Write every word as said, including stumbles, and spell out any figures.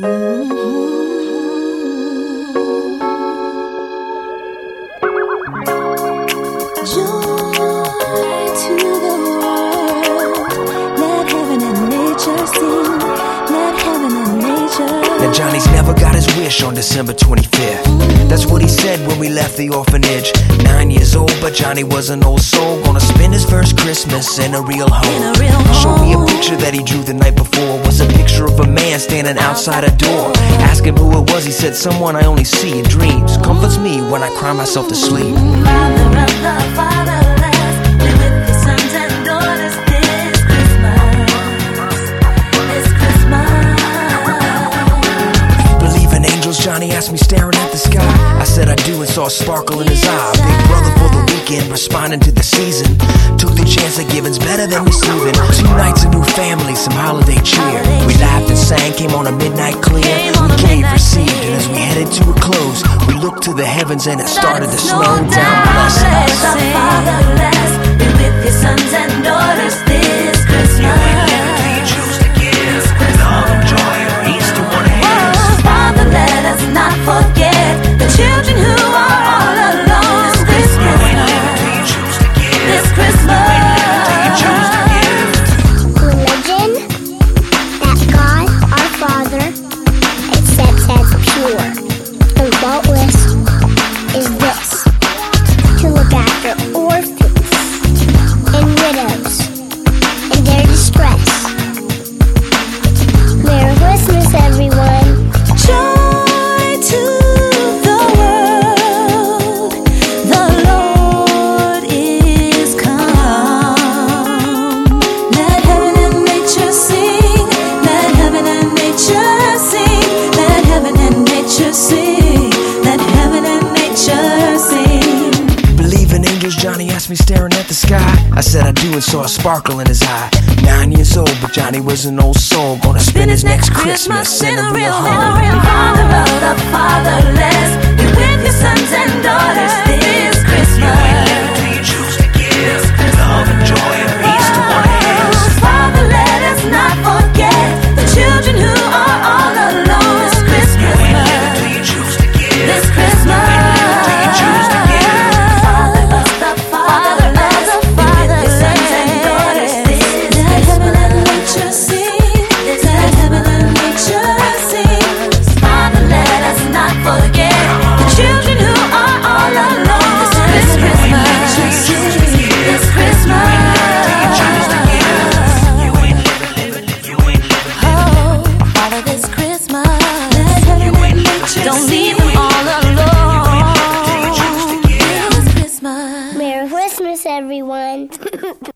Now Johnny's never got his wish on December twenty-fifth. That's what he said when we left the orphanage. Nine years old, but Johnny was an old soul. Gonna spend his first Christmas in a real home. Show me a picture that he drew the night before. Was a picture of a man standing outside a door. Ask him who it was, he said someone I only see in dreams. Comforts me when I cry myself to sleep. Father of the fatherless, be with your sons and daughters this Christmas. This Christmas. Believe in angels, Johnny asked me, staring at the sky. I said I do and saw a sparkle in his eye. Big brother for the weekend, responding to the season. Took the chance that giving's better than receiving. Two nights, a new family, some holiday cheer. We laughed and sang, came on a midnight clear. We gave, received, and as we headed to a close, we looked to the heavens and it started to snow down. Bless us. Fatherless, be with your sons and daughters this Christmas. Father, let us not forget the children who are all alone this Christmas. This Christmas. Religion that God, our Father, accepts as pure and faultless is this: to look after orphans and widows in their distress. Merry Christmas, everyone. Joy to the world, the Lord is come. Let heaven and nature sing, let heaven and nature sing, let heaven and nature sing, let heaven and nature sing. Believe in angels, Johnny asked me, staring at the sky. I said I do and saw a sparkle in his eye. Nine years old, but Johnny was an old soul. Gonna spend his next Christmas in a real home. Father of the fatherless, be with your sons and daughters this Christmas. Father, let us not forget the children who are all alone this Christmas. This Christmas. Father of the fatherless, be with your sons and daughters this Christmas. Let heaven and nature sing, let heaven and nature sing. Father, let us not forget the children who are all alone this Christmas. This Christmas. Oh, Father, this Christmas, let heaven and nature don't leave them all alone. This Christmas. Merry Christmas, everyone.